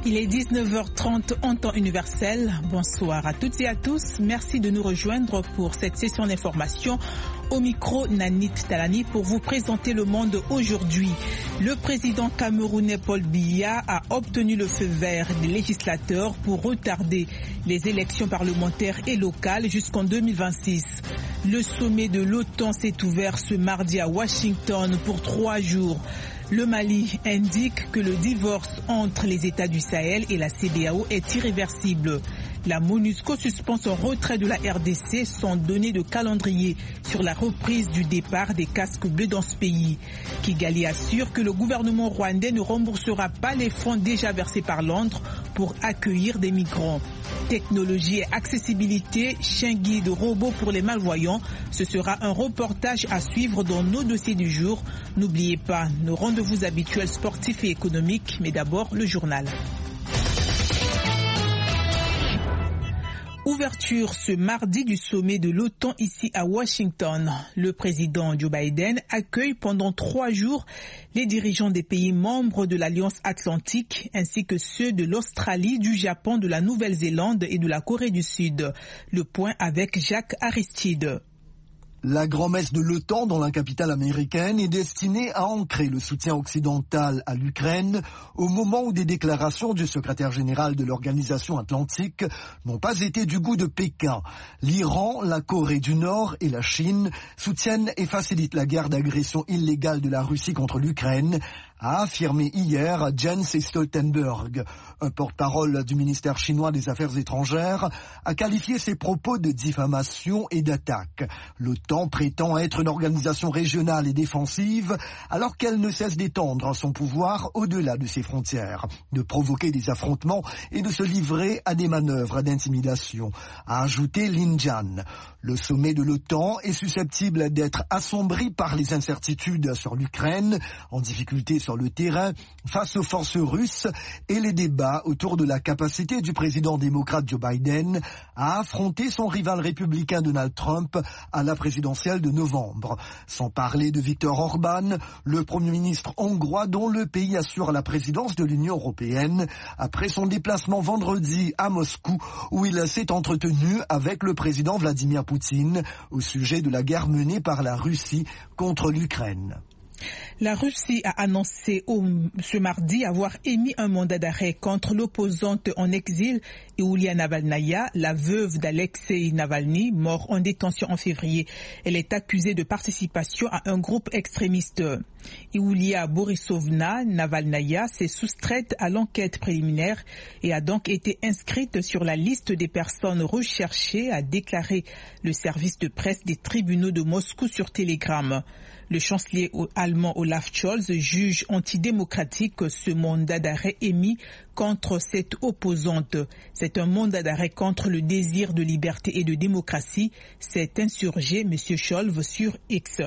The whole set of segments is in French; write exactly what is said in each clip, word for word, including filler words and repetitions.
Il est dix-neuf heures trente en temps universel. Bonsoir à toutes et à tous. Merci de nous rejoindre pour cette session d'information. Au micro, Nanit Talani pour vous présenter le monde aujourd'hui. Le président camerounais Paul Biya a obtenu le feu vert des législateurs pour retarder les élections parlementaires et locales jusqu'en deux mille vingt-six. Le sommet de l'OTAN s'est ouvert ce mardi à Washington pour trois jours. Le Mali indique que le divorce entre les États du Sahel et la C E D E A O est irréversible. La MONUSCO suspend son retrait de la R D C sans donner de calendrier sur la reprise du départ des casques bleus dans ce pays. Kigali assure que le gouvernement rwandais ne remboursera pas les fonds déjà versés par Londres pour accueillir des migrants. Technologie et accessibilité, chien guide robots pour les malvoyants, ce sera un reportage à suivre dans nos dossiers du jour. N'oubliez pas nos rendez-vous habituels sportifs et économiques, mais d'abord le journal. Ouverture ce mardi du sommet de l'OTAN ici à Washington. Le président Joe Biden accueille pendant trois jours les dirigeants des pays membres de l'Alliance Atlantique ainsi que ceux de l'Australie, du Japon, de la Nouvelle-Zélande et de la Corée du Sud. Le point avec Jacques Aristide. La grand-messe de l'OTAN dans la capitale américaine est destinée à ancrer le soutien occidental à l'Ukraine au moment où des déclarations du secrétaire général de l'Organisation Atlantique n'ont pas été du goût de Pékin. L'Iran, la Corée du Nord et la Chine soutiennent et facilitent la guerre d'agression illégale de la Russie contre l'Ukraine, a affirmé hier Jens Stoltenberg. Un porte-parole du ministère chinois des Affaires étrangères a qualifié ses propos de diffamation et d'attaque. L'OTAN prétend être une organisation régionale et défensive alors qu'elle ne cesse d'étendre son pouvoir au-delà de ses frontières, de provoquer des affrontements et de se livrer à des manœuvres d'intimidation, a ajouté Lin Jian. Le sommet de l'OTAN est susceptible d'être assombri par les incertitudes sur l'Ukraine, en difficulté sur le terrain, face aux forces russes et les débats autour de la capacité du président démocrate Joe Biden à affronter son rival républicain Donald Trump à la présidentielle de novembre. Sans parler de Viktor Orban, le Premier ministre hongrois dont le pays assure la présidence de l'Union européenne après son déplacement vendredi à Moscou où il s'est entretenu avec le président Vladimir Poutine au sujet de la guerre menée par la Russie contre l'Ukraine. La Russie a annoncé au, ce mardi avoir émis un mandat d'arrêt contre l'opposante en exil Yulia Navalnaya, la veuve d'Alexei Navalny, mort en détention en février. Elle est accusée de participation à un groupe extrémiste. Yulia Borisovna Navalnaya s'est soustraite à l'enquête préliminaire et a donc été inscrite sur la liste des personnes recherchées, a déclaré le service de presse des tribunaux de Moscou sur Telegram. Le chancelier allemand Olaf Scholz juge antidémocratique ce mandat d'arrêt émis contre cette opposante. C'est un mandat d'arrêt contre le désir de liberté et de démocratie, s'est insurgé M. Scholz sur X.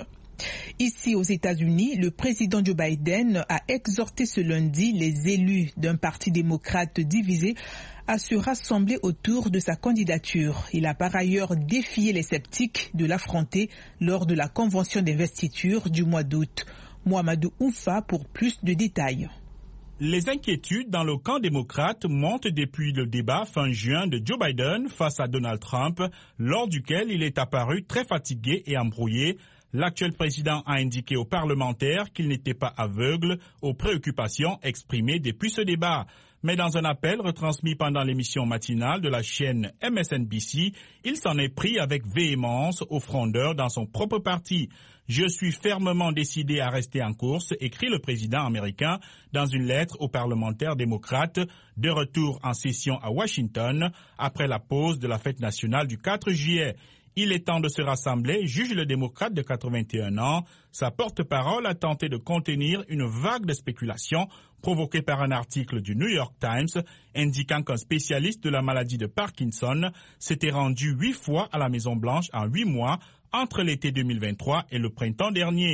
Ici aux États-Unis, le président Joe Biden a exhorté ce lundi les élus d'un parti démocrate divisé à se rassembler autour de sa candidature. Il a par ailleurs défié les sceptiques de l'affronter lors de la convention d'investiture du mois d'août. Mohamedou Oufa pour plus de détails. Les inquiétudes dans le camp démocrate montent depuis le débat fin juin de Joe Biden face à Donald Trump, lors duquel il est apparu très fatigué et embrouillé. L'actuel président a indiqué aux parlementaires qu'il n'était pas aveugle aux préoccupations exprimées depuis ce débat. Mais dans un appel retransmis pendant l'émission matinale de la chaîne M S N B C, il s'en est pris avec véhémence aux frondeurs dans son propre parti. « Je suis fermement décidé à rester en course », écrit le président américain dans une lettre aux parlementaires démocrates de retour en session à Washington après la pause de la fête nationale du quatre juillet. Il est temps de se rassembler, juge le démocrate de quatre-vingt-un ans. Sa porte-parole a tenté de contenir une vague de spéculation provoquée par un article du New York Times indiquant qu'un spécialiste de la maladie de Parkinson s'était rendu huit fois à la Maison-Blanche en huit mois entre l'été deux mille vingt-trois et le printemps dernier.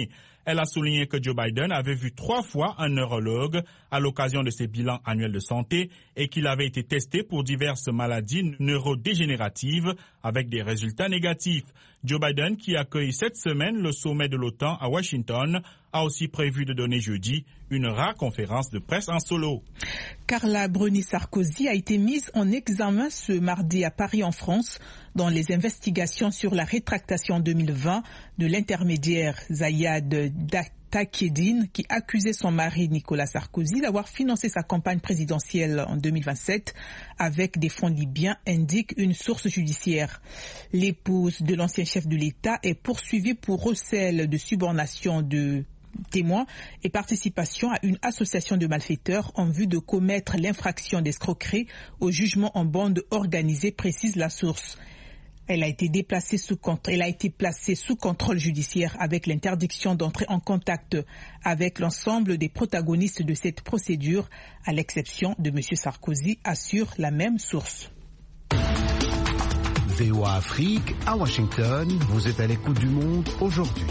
Elle a souligné que Joe Biden avait vu trois fois un neurologue à l'occasion de ses bilans annuels de santé et qu'il avait été testé pour diverses maladies neurodégénératives avec des résultats négatifs. Joe Biden, qui accueille cette semaine le sommet de l'OTAN à Washington, a aussi prévu de donner jeudi une rare conférence de presse en solo. Carla Bruni-Sarkozy a été mise en examen ce mardi à Paris en France dans les investigations sur la rétractation deux mille vingt de l'intermédiaire Zayad Taqieddine qui accusait son mari Nicolas Sarkozy d'avoir financé sa campagne présidentielle en deux mille vingt-sept avec des fonds libyens, indique une source judiciaire. L'épouse de l'ancien chef de l'État est poursuivie pour recel de subornation de témoins et participation à une association de malfaiteurs en vue de commettre l'infraction d'escroquerie au jugement en bande organisée, précise la source. Elle a été déplacée sous elle a été placée sous contrôle judiciaire avec l'interdiction d'entrer en contact avec l'ensemble des protagonistes de cette procédure, à l'exception de M. Sarkozy, assure la même source. V O A Afrique, à Washington, vous êtes à l'écoute du monde aujourd'hui.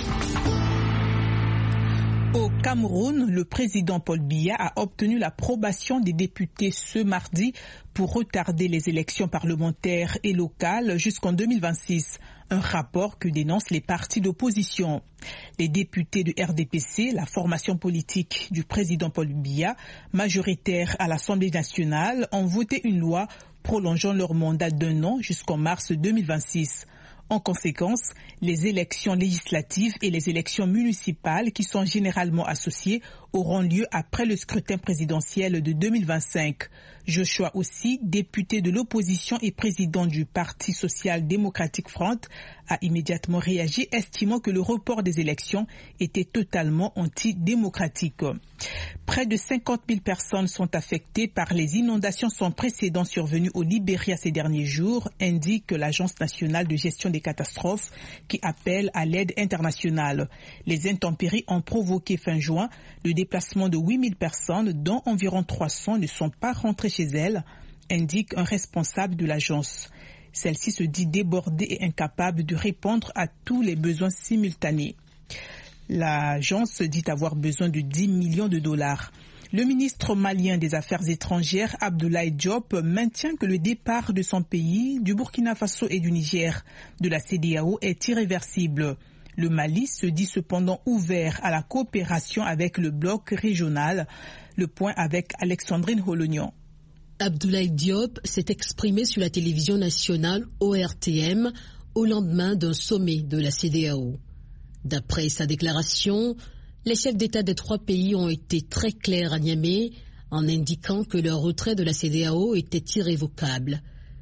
Au Cameroun, le président Paul Biya a obtenu l'approbation des députés ce mardi pour retarder les élections parlementaires et locales jusqu'en deux mille vingt-six. Un rapport que dénoncent les partis d'opposition. Les députés du R D P C, la formation politique du président Paul Biya, majoritaire à l'Assemblée nationale, ont voté une loi prolongeant leur mandat d'un an jusqu'en mars deux mille vingt-six. En conséquence, les élections législatives et les élections municipales, qui sont généralement associées, auront lieu après le scrutin présidentiel de deux mille vingt-cinq. Joshua Ossi, député de l'opposition et président du Parti social-démocratique Front, a immédiatement réagi, estimant que le report des élections était totalement antidémocratique. Près de cinquante mille personnes sont affectées par les inondations sans précédent survenues au Libéria ces derniers jours, indique l'Agence nationale de gestion des catastrophes qui appelle à l'aide internationale. Les intempéries ont provoqué fin juin le déplacement de huit mille personnes, dont environ trois cents ne sont pas rentrées chez elles, indique un responsable de l'agence. Celle-ci se dit débordée et incapable de répondre à tous les besoins simultanés. L'agence dit avoir besoin de dix millions de dollars. Le ministre malien des Affaires étrangères, Abdoulaye Diop, maintient que le départ de son pays, du Burkina Faso et du Niger, de la C E D E A O est irréversible. Le Mali se dit cependant ouvert à la coopération avec le bloc régional. Le point avec Alexandrine Holognan. Abdoulaye Diop s'est exprimé sur la télévision nationale O R T M au lendemain d'un sommet de la C E D E A O. D'après sa déclaration, les chefs d'État des trois pays ont été très clairs à Niamey en indiquant que leur retrait de la C E D E A O était irrévocable.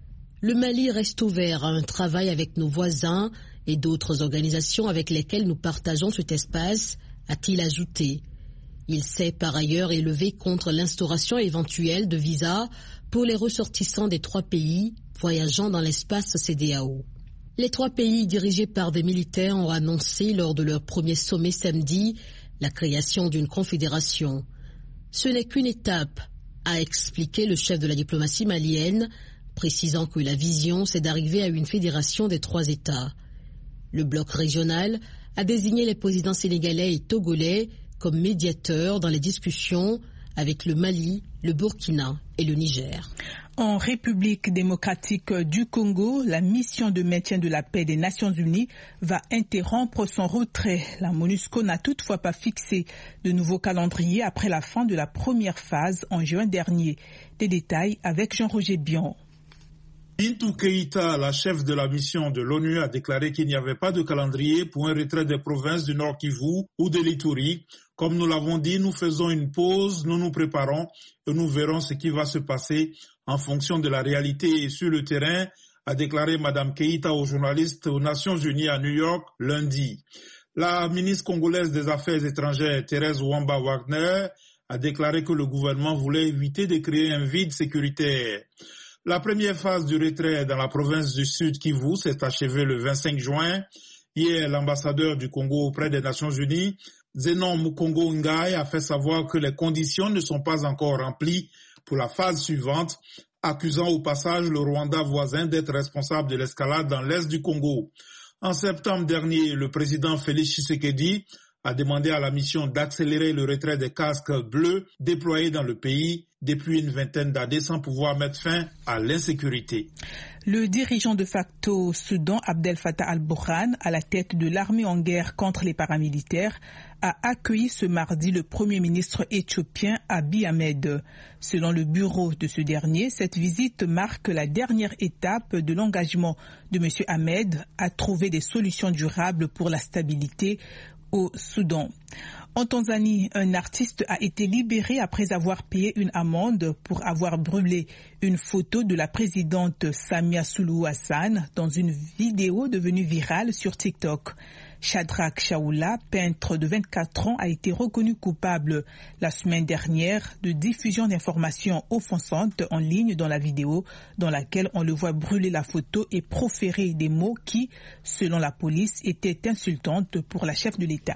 Le Mali reste ouvert à un travail avec nos voisins et d'autres organisations avec lesquelles nous partageons cet espace, a-t-il ajouté. Il s'est par ailleurs élevé contre l'instauration éventuelle de visas pour les ressortissants des trois pays voyageant dans l'espace C E D E A O. Les trois pays dirigés par des militaires ont annoncé lors de leur premier sommet samedi la création d'une confédération. Ce n'est qu'une étape, a expliqué le chef de la diplomatie malienne, précisant que la vision, c'est d'arriver à une fédération des trois États. Le bloc régional a désigné les présidents sénégalais et togolais comme médiateurs dans les discussions avec le Mali, le Burkina et le Niger. En République démocratique du Congo, la mission de maintien de la paix des Nations Unies va interrompre son retrait. La MONUSCO n'a toutefois pas fixé de nouveau calendrier après la fin de la première phase en juin dernier. Des détails avec Jean-Roger Bion. Bintou Keïta, la chef de la mission de l'ONU, a déclaré qu'il n'y avait pas de calendrier pour un retrait des provinces du Nord Kivu ou de l'Ituri. Comme nous l'avons dit, nous faisons une pause, nous nous préparons et nous verrons ce qui va se passer en fonction de la réalité sur le terrain, a déclaré Mme Keïta aux journalistes aux Nations Unies à New York lundi. La ministre congolaise des Affaires étrangères, Thérèse Wamba Wagner, a déclaré que le gouvernement voulait éviter de créer un vide sécuritaire. La première phase du retrait dans la province du Sud Kivu s'est achevée le vingt-cinq juin. Hier, l'ambassadeur du Congo auprès des Nations Unies, Zenon Mukongo Ngai, a fait savoir que les conditions ne sont pas encore remplies pour la phase suivante, accusant au passage le Rwanda voisin d'être responsable de l'escalade dans l'est du Congo. En septembre dernier, le président Félix Tshisekedi a demandé à la mission d'accélérer le retrait des casques bleus déployés dans le pays depuis une vingtaine d'années sans pouvoir mettre fin à l'insécurité. Le dirigeant de facto Soudan, Abdel Fattah al-Burhan, à la tête de l'armée en guerre contre les paramilitaires, a accueilli ce mardi le Premier ministre éthiopien Abiy Ahmed. Selon le bureau de ce dernier, cette visite marque la dernière étape de l'engagement de M. Ahmed à trouver des solutions durables pour la stabilité au Soudan. En Tanzanie, un artiste a été libéré après avoir payé une amende pour avoir brûlé une photo de la présidente Samia Suluhu Hassan dans une vidéo devenue virale sur TikTok. Shadrach Shaoula, peintre de vingt-quatre ans, a été reconnu coupable la semaine dernière de diffusion d'informations offensantes en ligne dans la vidéo dans laquelle on le voit brûler la photo et proférer des mots qui, selon la police, étaient insultantes pour la chef de l'État.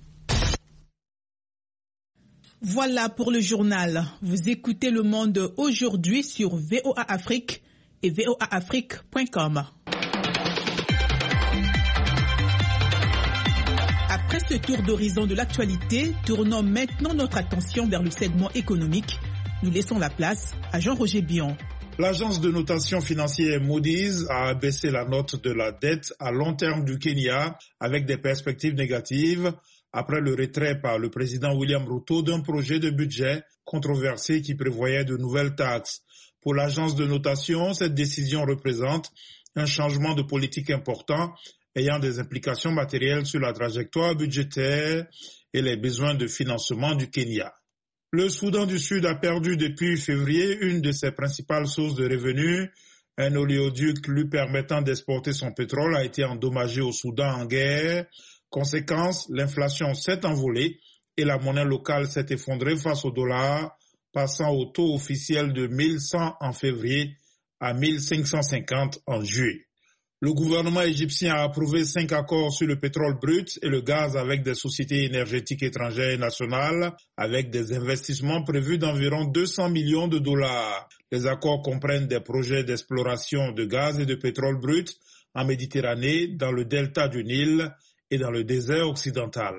Voilà pour le journal. Vous écoutez Le Monde aujourd'hui sur V O A Afrique et V O A Afrique point com. Après ce tour d'horizon de l'actualité, tournons maintenant notre attention vers le segment économique. Nous laissons la place à Jean-Roger Bion. L'agence de notation financière Moody's a abaissé la note de la dette à long terme du Kenya avec des perspectives négatives après le retrait par le président William Ruto d'un projet de budget controversé qui prévoyait de nouvelles taxes. Pour l'agence de notation, cette décision représente un changement de politique important ayant des implications matérielles sur la trajectoire budgétaire et les besoins de financement du Kenya. Le Soudan du Sud a perdu depuis février une de ses principales sources de revenus. Un oléoduc lui permettant d'exporter son pétrole a été endommagé au Soudan en guerre. Conséquence, l'inflation s'est envolée et la monnaie locale s'est effondrée face au dollar, passant au taux officiel de mille cent en février à mille cinq cent cinquante en juillet. Le gouvernement égyptien a approuvé cinq accords sur le pétrole brut et le gaz avec des sociétés énergétiques étrangères et nationales, avec des investissements prévus d'environ deux cents millions de dollars. Les accords comprennent des projets d'exploration de gaz et de pétrole brut en Méditerranée, dans le delta du Nil et dans le désert occidental.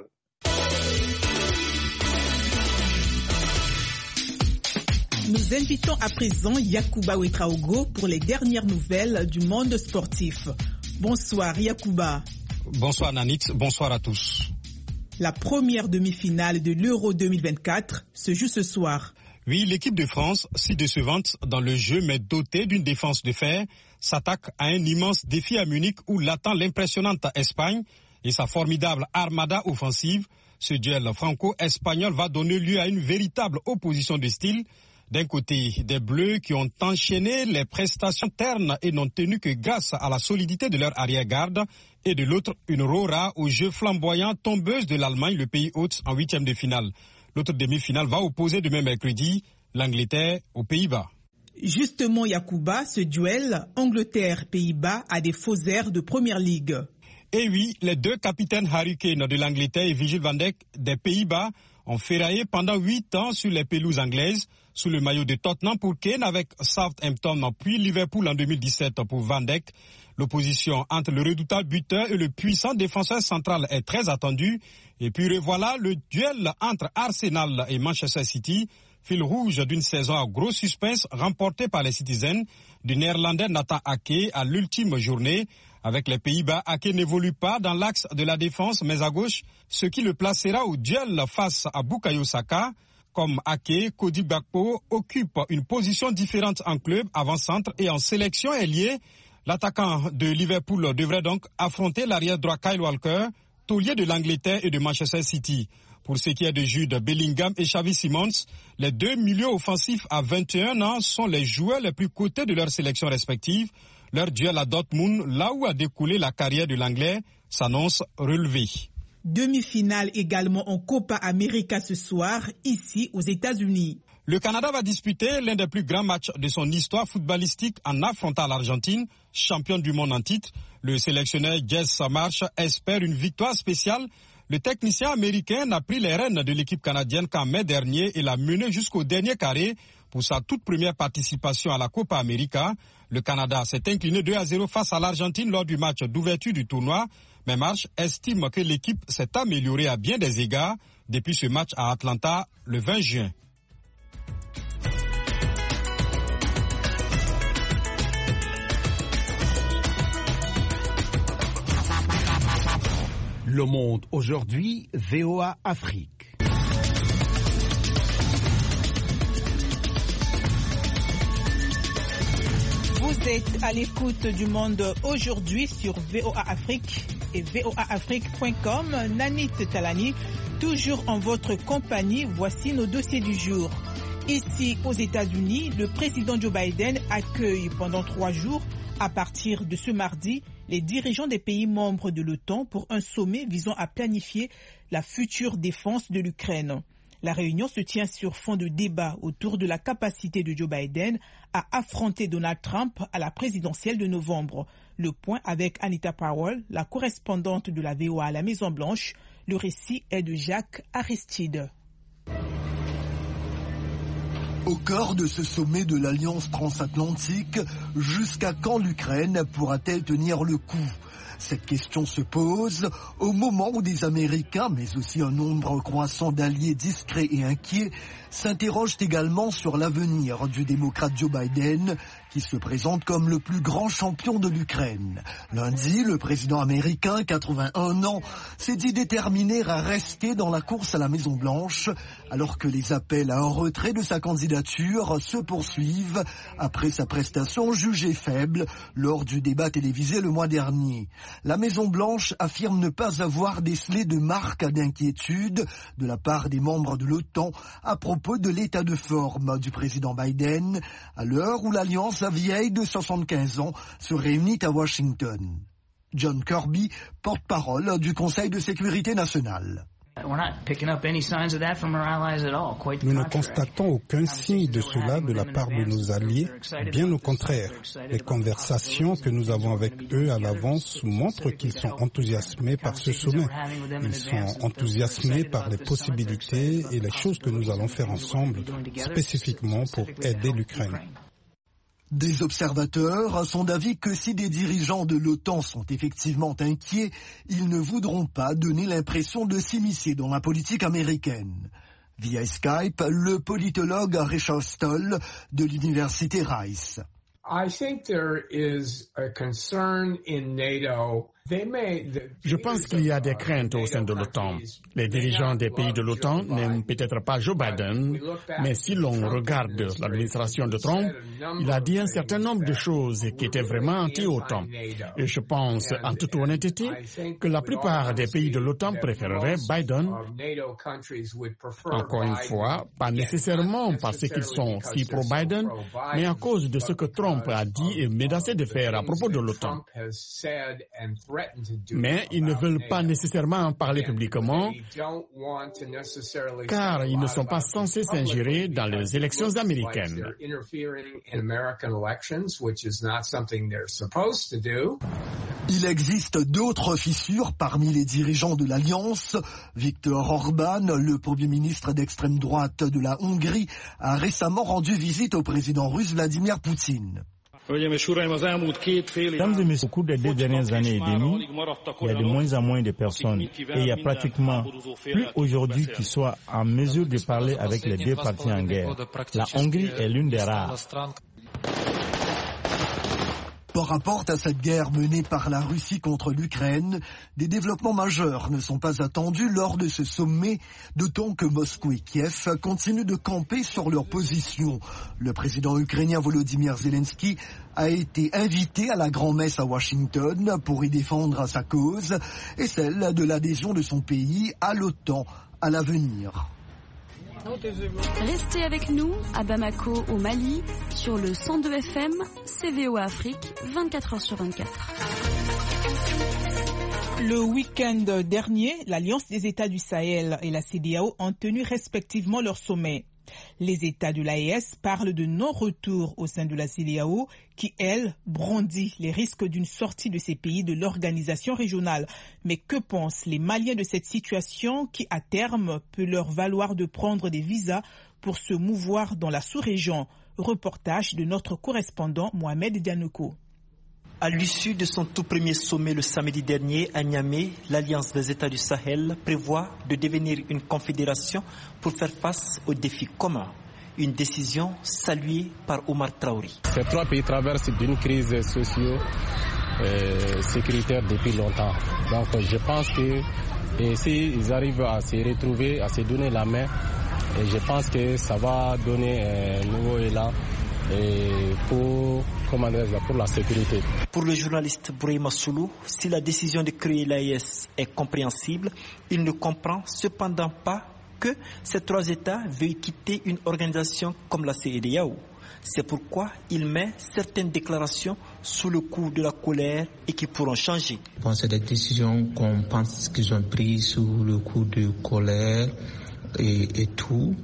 Nous invitons à présent Yacouba Ouedraogo pour les dernières nouvelles du monde sportif. Bonsoir Yacouba. Bonsoir Nanit, bonsoir à tous. La première demi-finale de l'Euro deux mille vingt-quatre se joue ce soir. Oui, l'équipe de France, si décevante dans le jeu mais dotée d'une défense de fer, s'attaque à un immense défi à Munich où l'attend l'impressionnante Espagne et sa formidable armada offensive. Ce duel franco-espagnol va donner lieu à une véritable opposition de style. D'un côté, des Bleus qui ont enchaîné les prestations ternes et n'ont tenu que grâce à la solidité de leur arrière-garde, et de l'autre, une Rora au jeu flamboyant tombeuse de l'Allemagne, le pays hôte, en huitième de finale. L'autre demi-finale va opposer demain mercredi l'Angleterre aux Pays-Bas. Justement, Yacouba, ce duel Angleterre-Pays-Bas a des faux airs de Première Ligue. Et oui, les deux capitaines Harry Kane de l'Angleterre et Virgil van Dijk des Pays-Bas ont ferraillé pendant huit ans sur les pelouses anglaises, sous le maillot de Tottenham pour Kane avec Southampton puis Liverpool en deux mille dix-sept pour Van Dijk. L'opposition entre le redoutable buteur et le puissant défenseur central est très attendue. Et puis revoilà le duel entre Arsenal et Manchester City, fil rouge d'une saison à gros suspense remportée par les Citizens du Néerlandais Nathan Ake à l'ultime journée. Avec les Pays-Bas, Ake n'évolue pas dans l'axe de la défense mais à gauche, ce qui le placera au duel face à Bukayo Saka. Comme Ake, Cody Gakpo occupe une position différente en club, avant-centre et en sélection ailier. L'attaquant de Liverpool devrait donc affronter l'arrière droit Kyle Walker, taulier de l'Angleterre et de Manchester City. Pour ce qui est de Jude Bellingham et Xavi Simons, les deux milieux offensifs à vingt et un ans sont les joueurs les plus cotés de leur sélection respective. Leur duel à Dortmund, là où a découlé la carrière de l'Anglais, s'annonce relevé. Demi-finale également en Copa América ce soir, ici aux États-Unis. Le Canada va disputer l'un des plus grands matchs de son histoire footballistique en affrontant l'Argentine, championne du monde en titre. Le sélectionneur Jess Marsh espère une victoire spéciale. Le technicien américain n'a pris les rênes de l'équipe canadienne qu'en mai dernier et l'a mené jusqu'au dernier carré pour sa toute première participation à la Copa América. Le Canada s'est incliné deux à zéro face à l'Argentine lors du match d'ouverture du tournoi. Mais Marsh estime que l'équipe s'est améliorée à bien des égards depuis ce match à Atlanta le vingt juin. Le Monde aujourd'hui, V O A Afrique. Vous êtes à l'écoute du Monde aujourd'hui sur V O A Afrique et V O A Afrique point com. Nanit Talani, toujours en votre compagnie, voici nos dossiers du jour. Ici aux États-Unis, le président Joe Biden accueille pendant trois jours, à partir de ce mardi, les dirigeants des pays membres de l'OTAN pour un sommet visant à planifier la future défense de l'Ukraine. La réunion se tient sur fond de débat autour de la capacité de Joe Biden à affronter Donald Trump à la présidentielle de novembre. Le point avec Anita Powell, la correspondante de la V O A à la Maison-Blanche. Le récit est de Jacques Aristide. Au cœur de ce sommet de l'Alliance transatlantique, jusqu'à quand l'Ukraine pourra-t-elle tenir le coup ? Cette question se pose au moment où des Américains, mais aussi un nombre croissant d'alliés discrets et inquiets, s'interrogent également sur l'avenir du démocrate Joe Biden, qui se présente comme le plus grand champion de l'Ukraine. Lundi, le président américain, quatre-vingt-un ans, s'est dit déterminé à rester dans la course à la Maison-Blanche, alors que les appels à un retrait de sa candidature se poursuivent après sa prestation jugée faible lors du débat télévisé le mois dernier. La Maison-Blanche affirme ne pas avoir décelé de marques d'inquiétude de la part des membres de l'OTAN à propos de l'état de forme du président Biden, à l'heure où l'Alliance la vieille de soixante-quinze ans se réunit à Washington. John Kirby, porte-parole du Conseil de sécurité nationale. Nous ne constatons aucun signe de cela de la part de nos alliés, bien au contraire. Les conversations que nous avons avec eux à l'avance montrent qu'ils sont enthousiasmés par ce sommet. Ils sont enthousiasmés par les possibilités et les choses que nous allons faire ensemble, spécifiquement pour aider l'Ukraine. Des observateurs sont d'avis que si des dirigeants de l'OTAN sont effectivement inquiets, ils ne voudront pas donner l'impression de s'immiscer dans la politique américaine. Via Skype, le politologue Richard Stoll de l'université Rice. I think there is a concern in NATO. Je pense qu'il y a des craintes au sein de l'OTAN. Les dirigeants des pays de l'OTAN n'aiment peut-être pas Joe Biden, mais si l'on regarde l'administration de Trump, il a dit un certain nombre de choses qui étaient vraiment anti-OTAN. Et je pense, en toute honnêteté, que la plupart des pays de l'OTAN préféreraient Biden. Encore une fois, pas nécessairement parce qu'ils sont si pro-Biden, mais à cause de ce que Trump a dit et menacé de faire à propos de l'OTAN. Mais ils ne veulent pas nécessairement en parler publiquement, car ils ne sont pas censés s'ingérer dans les élections américaines. Il existe d'autres fissures parmi les dirigeants de l'Alliance. Viktor Orban, le premier ministre d'extrême droite de la Hongrie, a récemment rendu visite au président russe Vladimir Poutine. Mesdames et messieurs, au cours des deux dernières années et demie, il y a de moins en moins de personnes et il y a pratiquement plus aujourd'hui qui soient en mesure de parler avec les deux parties en guerre. La Hongrie est l'une des rares. Par rapport à cette guerre menée par la Russie contre l'Ukraine, des développements majeurs ne sont pas attendus lors de ce sommet, d'autant que Moscou et Kiev continuent de camper sur leur position. Le président ukrainien Volodymyr Zelensky a été invité à la grand-messe à Washington pour y défendre sa cause et celle de l'adhésion de son pays à l'OTAN à l'avenir. Restez avec nous à Bamako au Mali sur le cent deux F M, C V O A Afrique, vingt-quatre heures sur vingt-quatre. Le week-end dernier, l'Alliance des États du Sahel et la C D A O ont tenu respectivement leur sommet. Les États de l'A E S parlent de non-retour au sein de la C D A O qui, elle, brandit les risques d'une sortie de ces pays de l'organisation régionale. Mais que pensent les Maliens de cette situation qui, à terme, peut leur valoir de prendre des visas pour se mouvoir dans la sous-région? Reportage de notre correspondant Mohamed Dianouko. À l'issue de son tout premier sommet le samedi dernier à Niamey, l'Alliance des États du Sahel prévoit de devenir une confédération pour faire face aux défis communs. Une décision saluée par Omar Traoré. Ces trois pays traversent une crise socio-sécuritaire depuis longtemps. Donc je pense que s'ils arrivent à se retrouver, à se donner la main, et je pense que ça va donner un nouveau élan pour, comment dire, pour la sécurité. Pour le journaliste Bourema Soulou, si la décision de créer l'A E S est compréhensible, il ne comprend cependant pas que ces trois États veuillent quitter une organisation comme la C E D E A O. C'est pourquoi il met certaines déclarations sous le coup de la colère et qui pourront changer. Bon, c'est des décisions qu'on pense qu'ils ont prises sous le coup de colère et, et tout.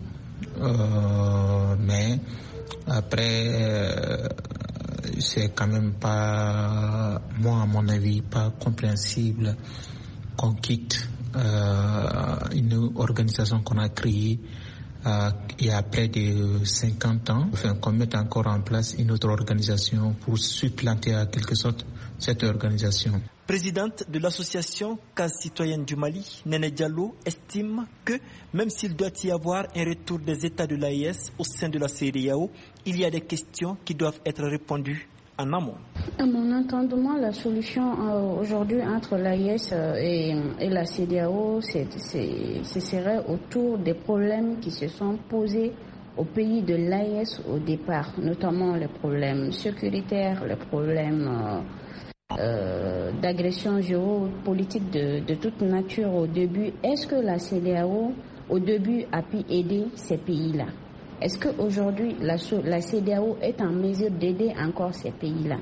Euh, mais après, euh, c'est quand même pas, moi à mon avis, pas compréhensible qu'on quitte euh, une organisation qu'on a créée Euh, il y a près de cinquante ans, enfin, qu'on mette encore en place une autre organisation pour supplanter à quelque sorte cette organisation. Présidente de l'association Case citoyenne du Mali, Néné Diallo estime que même s'il doit y avoir un retour des États de l'A E S au sein de la C E D E A O, il y a des questions qui doivent être répondues en amont. À mon entendement, la solution euh, aujourd'hui entre l'A E S euh, et, et la C E D E A O, c'est, c'est, ce serait autour des problèmes qui se sont posés aux pays de l'A E S au départ, notamment les problèmes sécuritaires, les problèmes euh, euh, d'agression géopolitique de, de toute nature au début. Est-ce que la C E D E A O, au début, a pu aider ces pays-là ? Est-ce qu'aujourd'hui, la, la C E D E A O est en mesure d'aider encore ces pays-là?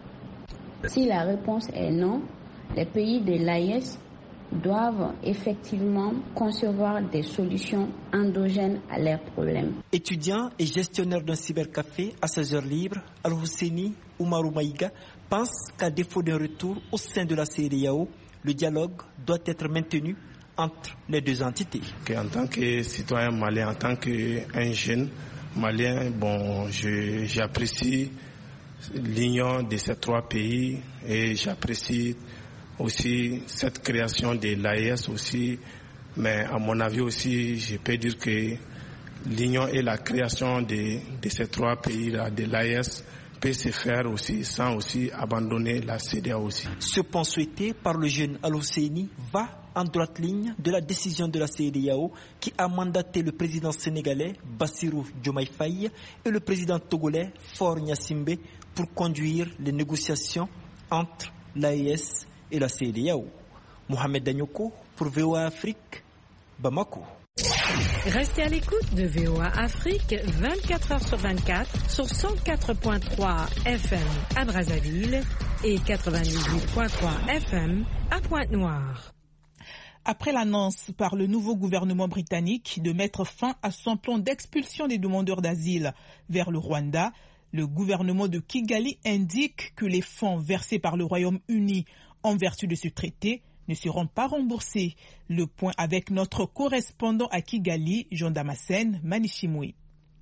Si la réponse est non, les pays de l'A E S doivent effectivement concevoir des solutions endogènes à leurs problèmes. Étudiant et gestionnaire d'un cybercafé à ses heures libres, Al-Husseini Oumarou Maïga pense qu'à défaut d'un retour au sein de la C E D E A O, le dialogue doit être maintenu entre les deux entités. En tant que citoyen malien, en tant qu'un jeune malien, bon, je, j'apprécie l'union de ces trois pays et j'apprécie aussi cette création de l'A E S aussi, mais à mon avis aussi, je peux dire que l'union et la création de, de ces trois pays-là, de l'A E S, peut se faire aussi sans aussi abandonner la C E D E A O aussi. Ce point souhaité par le jeune Al-Husseini va en droite ligne de la décision de la C E D E A O qui a mandaté le président sénégalais Bassirou Diomaye Faye et le président togolais Faure Gnassingbé pour conduire les négociations entre l'A E S et la C E D E A O. Mohamed Danyoko pour V O A Afrique, Bamako. Restez à l'écoute de V O A Afrique vingt-quatre heures sur vingt-quatre sur cent quatre virgule trois F M à Brazzaville et quatre-vingt-dix-huit virgule trois F M à Pointe-Noire. Après l'annonce par le nouveau gouvernement britannique de mettre fin à son plan d'expulsion des demandeurs d'asile vers le Rwanda, le gouvernement de Kigali indique que les fonds versés par le Royaume-Uni en vertu de ce traité ne seront pas remboursés. Le point avec notre correspondant à Kigali, Jean Damascène Manichimui.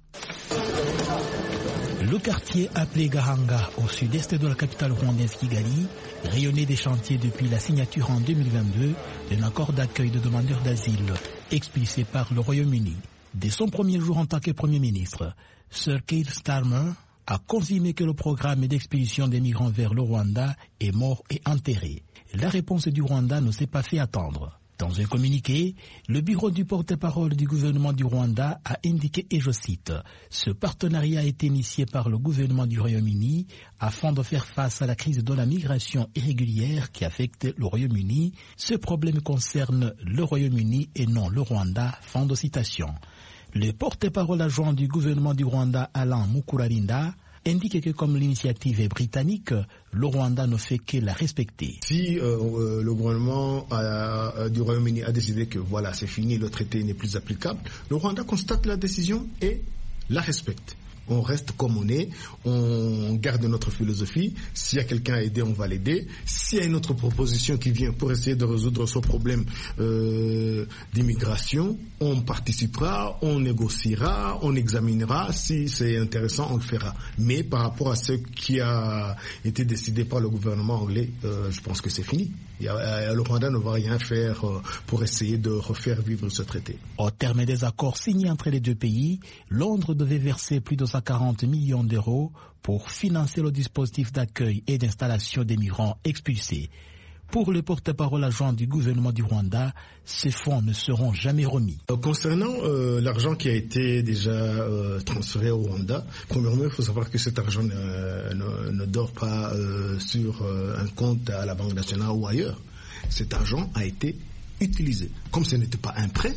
Le quartier appelé Gahanga, au sud-est de la capitale rwandaise Kigali, rayonnait des chantiers depuis la signature en deux mille vingt-deux d'un accord d'accueil de demandeurs d'asile expulsés par le Royaume-Uni. Dès son premier jour en tant que Premier ministre, Sir Keir Starmer a confirmé que le programme d'expulsion des migrants vers le Rwanda est mort et enterré. La réponse du Rwanda ne s'est pas fait attendre. Dans un communiqué, le bureau du porte-parole du gouvernement du Rwanda a indiqué, et je cite, « Ce partenariat a été initié par le gouvernement du Royaume-Uni afin de faire face à la crise de la migration irrégulière qui affecte le Royaume-Uni. Ce problème concerne le Royaume-Uni et non le Rwanda. » Fin de citation. Le porte-parole adjoint du gouvernement du Rwanda, Alain Mukurarinda, indique que comme l'initiative est britannique, le Rwanda ne fait que la respecter. Si euh, euh, le gouvernement euh, du Royaume-Uni a décidé que voilà, c'est fini, le traité n'est plus applicable, le Rwanda constate la décision et la respecte. On reste comme on est, on garde notre philosophie. S'il y a quelqu'un à aider, on va l'aider. S'il y a une autre proposition qui vient pour essayer de résoudre ce problème euh, d'immigration, on participera, on négociera, on examinera. Si c'est intéressant, on le fera. Mais par rapport à ce qui a été décidé par le gouvernement anglais, euh, je pense que c'est fini. Il y a, le Rwanda ne va rien faire euh, pour essayer de refaire vivre ce traité. Au terme des accords signés entre les deux pays, Londres devait verser plus de cent quarante millions d'euros pour financer le dispositif d'accueil et d'installation des migrants expulsés. Pour le porte-parole adjoint du gouvernement du Rwanda, ces fonds ne seront jamais remis. Concernant euh, l'argent qui a été déjà euh, transféré au Rwanda, premièrement, il faut savoir que cet argent ne, ne, ne dort pas euh, sur euh, un compte à la Banque nationale ou ailleurs. Cet argent a été utilisé. Comme ce n'était pas un prêt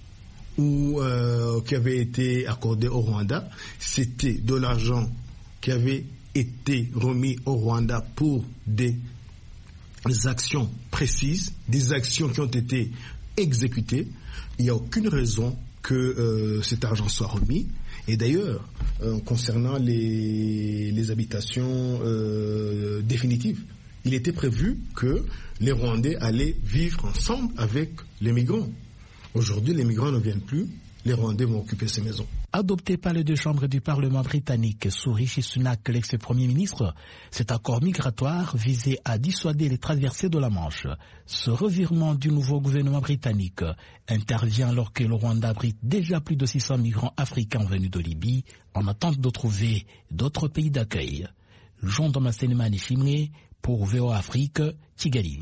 ou euh, qui avait été accordé au Rwanda, c'était de l'argent qui avait été remis au Rwanda pour des actions précises, des actions qui ont été exécutées. Il n'y a aucune raison que euh, cet argent soit remis. Et d'ailleurs, euh, concernant les, les habitations euh, définitives, il était prévu que les Rwandais allaient vivre ensemble avec les migrants. Aujourd'hui, les migrants ne viennent plus, les Rwandais vont occuper ces maisons. Adopté par les deux chambres du Parlement britannique sous Rishi Sunak, l'ex-premier ministre, cet accord migratoire visait à dissuader les traversées de la Manche. Ce revirement du nouveau gouvernement britannique intervient alors que le Rwanda abrite déjà plus de six cents migrants africains venus de Libye en attente de trouver d'autres pays d'accueil. Jean Damascene Chimé pour V O A Afrique, Kigali.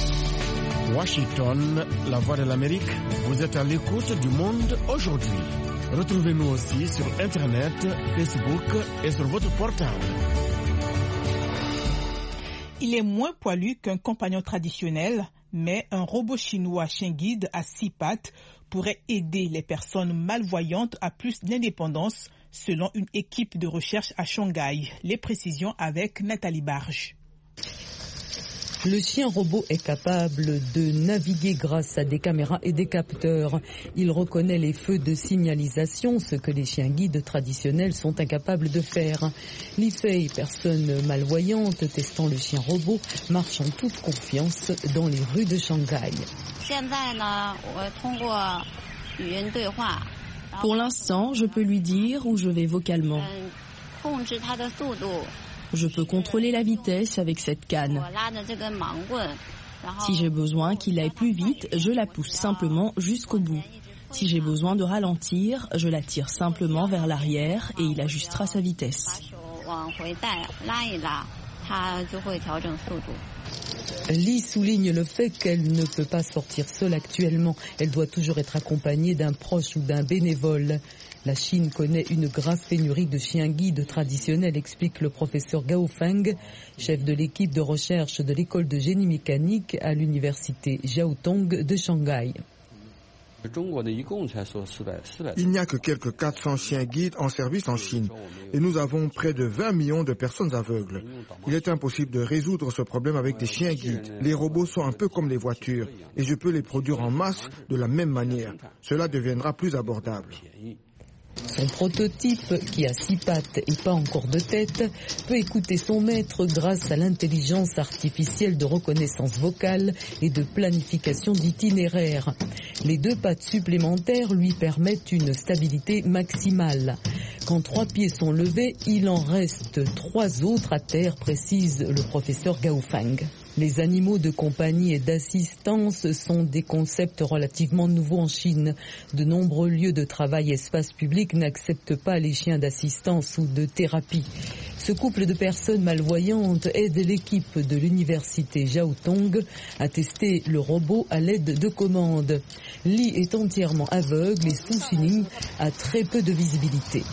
Washington, la voix de l'Amérique, vous êtes à l'écoute du monde aujourd'hui. Retrouvez-nous aussi sur Internet, Facebook et sur votre portable. Il est moins poilu qu'un compagnon traditionnel, mais un robot chinois chien-guide à six pattes pourrait aider les personnes malvoyantes à plus d'indépendance, selon une équipe de recherche à Shanghai. Les précisions avec Nathalie Barge. Le chien robot est capable de naviguer grâce à des caméras et des capteurs. Il reconnaît les feux de signalisation, ce que les chiens guides traditionnels sont incapables de faire. Li Fei, personne malvoyante testant le chien robot, marche en toute confiance dans les rues de Shanghai. Pour l'instant, je peux lui dire où je vais vocalement. Je peux contrôler la vitesse avec cette canne. Si j'ai besoin qu'il aille plus vite, je la pousse simplement jusqu'au bout. Si j'ai besoin de ralentir, je la tire simplement vers l'arrière et il ajustera sa vitesse. Li souligne le fait qu'elle ne peut pas sortir seule actuellement. Elle doit toujours être accompagnée d'un proche ou d'un bénévole. La Chine connaît une grave pénurie de chiens guides traditionnels, explique le professeur Gao Feng, chef de l'équipe de recherche de l'école de génie mécanique à l'université Jiaotong de Shanghai. Il n'y a que quelques quatre cents chiens guides en service en Chine et nous avons près de vingt millions de personnes aveugles. Il est impossible de résoudre ce problème avec des chiens guides. Les robots sont un peu comme les voitures et je peux les produire en masse de la même manière. Cela deviendra plus abordable. Son prototype, qui a six pattes et pas encore de tête, peut écouter son maître grâce à l'intelligence artificielle de reconnaissance vocale et de planification d'itinéraire. Les deux pattes supplémentaires lui permettent une stabilité maximale. Quand trois pieds sont levés, il en reste trois autres à terre, précise le professeur Gao Feng. Les animaux de compagnie et d'assistance sont des concepts relativement nouveaux en Chine. De nombreux lieux de travail et espaces publics n'acceptent pas les chiens d'assistance ou de thérapie. Ce couple de personnes malvoyantes aide l'équipe de l'université Jiaotong à tester le robot à l'aide de commandes. Li est entièrement aveugle et Su Xining a très peu de visibilité.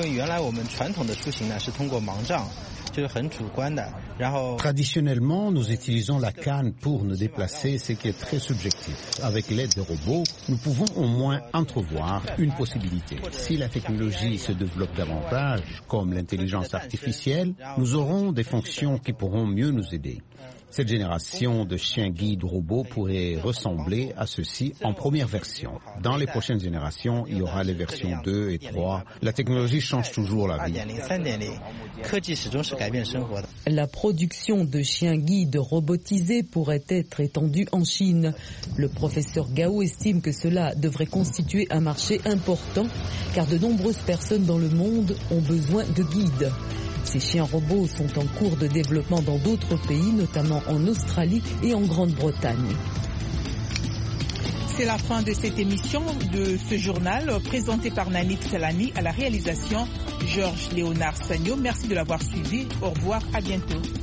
Traditionnellement, nous utilisons la canne pour nous déplacer, ce qui est très subjectif. Avec l'aide de robots, nous pouvons au moins entrevoir une possibilité. Si la technologie se développe davantage, comme l'intelligence artificielle, nous aurons des fonctions qui pourront mieux nous aider. Cette génération de chiens guides robots pourrait ressembler à ceux-ci en première version. Dans les prochaines générations, il y aura les versions deux et trois. La technologie change toujours la vie. La production de chiens guides robotisés pourrait être étendue en Chine. Le professeur Gao estime que cela devrait constituer un marché important car de nombreuses personnes dans le monde ont besoin de guides. Ces chiens robots sont en cours de développement dans d'autres pays, notamment en Australie et en Grande-Bretagne. C'est la fin de cette émission, de ce journal présenté par Nanit Salani à la réalisation Georges Léonard Sagno. Merci de l'avoir suivi. Au revoir, à bientôt.